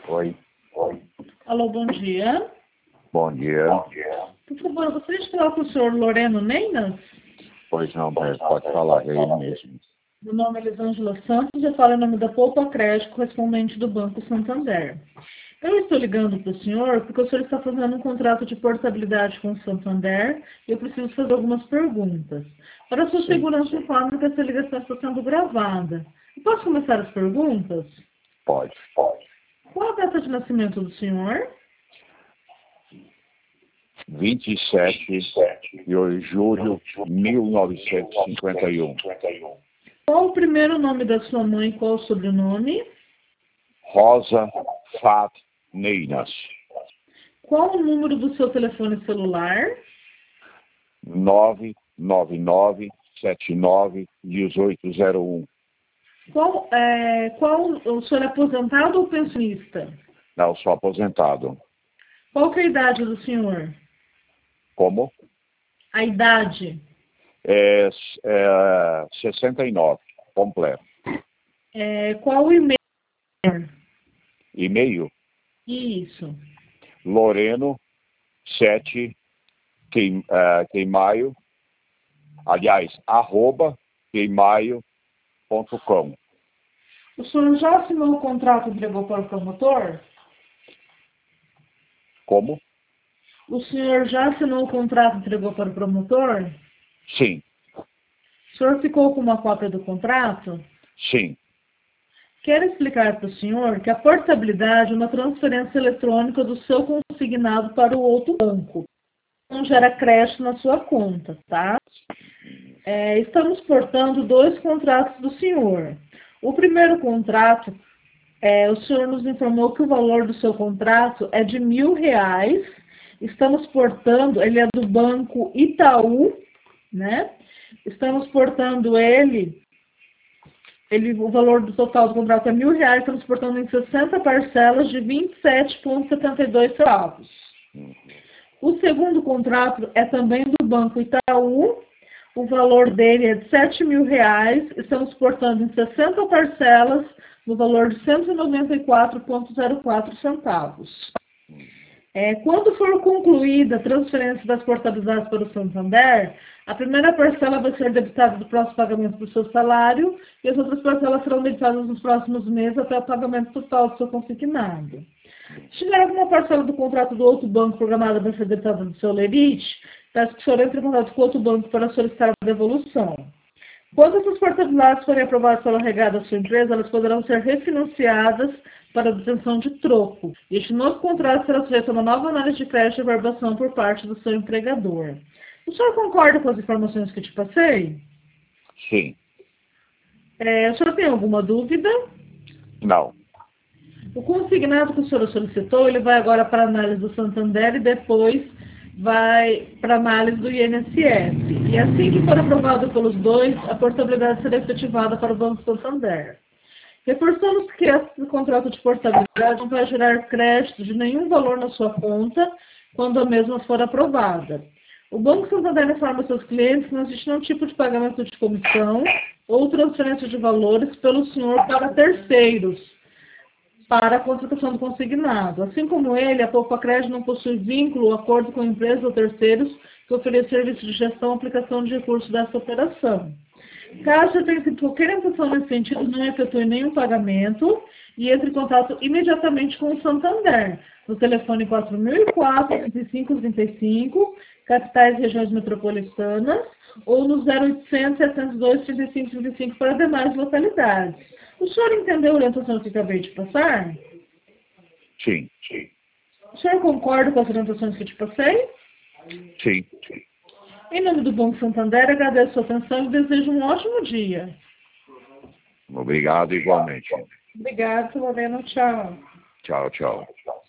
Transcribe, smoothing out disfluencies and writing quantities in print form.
Oi. Alô, bom dia. Bom dia. Por favor, eu gostaria de falar com o senhor Loreno Neinas. Pois não, pode falar, é ele mesmo. Meu nome é Elisângela Santos, eu falo em nome da Poupa Crédito, correspondente do Banco Santander. Eu estou ligando para o senhor porque o senhor está fazendo um contrato de portabilidade com o Santander e eu preciso fazer algumas perguntas. Para a sua segurança, informe que essa ligação está sendo gravada. Eu posso começar as perguntas? Pode. Qual a data de nascimento do senhor? 27 de julho de 1951. Qual o primeiro nome da sua mãe e qual o sobrenome? Rosa Fat Neinas. Qual o número do seu telefone celular? 999791801. Qual o senhor é aposentado ou pensionista? Não, sou aposentado. Qual que é a idade do senhor? Como? A idade. 69, completo. Qual o e-mail? E-mail? Isso. Loreno 7 queimaio, aliás, @queimaio.com. O senhor já assinou o contrato e entregou para o promotor? Como? O senhor já assinou o contrato e entregou para o promotor? Sim. O senhor ficou com uma cópia do contrato? Sim. Quero explicar para o senhor que a portabilidade é uma transferência eletrônica do seu consignado para o outro banco. Não gera crédito na sua conta, tá? Estamos portando 2 contratos do senhor. O primeiro contrato, o senhor nos informou que o valor do seu contrato é de R$1.000. Estamos portando, ele é do Banco Itaú, né? Estamos portando o valor do total do contrato é R$1.000, estamos portando em 60 parcelas de 27,72 centavos. O segundo contrato é também do Banco Itaú, o valor dele é de R$7.000, estamos portando em 60 parcelas no valor de 194,04 centavos. Quando for concluída a transferência das portabilidades para o Santander, a primeira parcela vai ser debitada do próximo pagamento do seu salário e as outras parcelas serão debitadas nos próximos meses até o pagamento total do seu consignado. Se tiver alguma parcela do contrato do outro banco programada para ser debitada do seu lerite, peço que o senhor entre em contato com outro banco para solicitar a devolução. Quando essas portabilidades forem aprovadas pela regada da sua empresa, elas poderão ser refinanciadas para obtenção de troco. E este novo contrato será sujeito a uma nova análise de crédito e averbação por parte do seu empregador. O senhor concorda com as informações que te passei? Sim. O senhor tem alguma dúvida? Não. O consignado que o senhor solicitou, ele vai agora para a análise do Santander e depois vai para a análise do INSS. E assim que for aprovado pelos dois, a portabilidade será efetivada para o Banco Santander. Reforçamos que esse contrato de portabilidade não vai gerar crédito de nenhum valor na sua conta quando a mesma for aprovada. O Banco Santander informa seus clientes que não existe nenhum tipo de pagamento de comissão ou transferência de valores pelo senhor para terceiros, para a contratação do consignado. Assim como ele, a Poupa Crédito não possui vínculo ou acordo com empresas ou terceiros que ofereçam serviço de gestão ou aplicação de recursos dessa operação. Caso você tenha qualquer intenção nesse sentido, não efetue nenhum pagamento e entre em contato imediatamente com o Santander, no telefone 4004-3535, capitais e regiões metropolitanas, ou no 0800 702 3535 para demais localidades. O senhor entendeu a orientação que acabei de passar? Sim. O senhor concorda com as orientações que te passei? Sim. Em nome do Banco Santander, agradeço a sua atenção e desejo um ótimo dia. Obrigado igualmente. Obrigada, Lorena. Tchau. Tchau.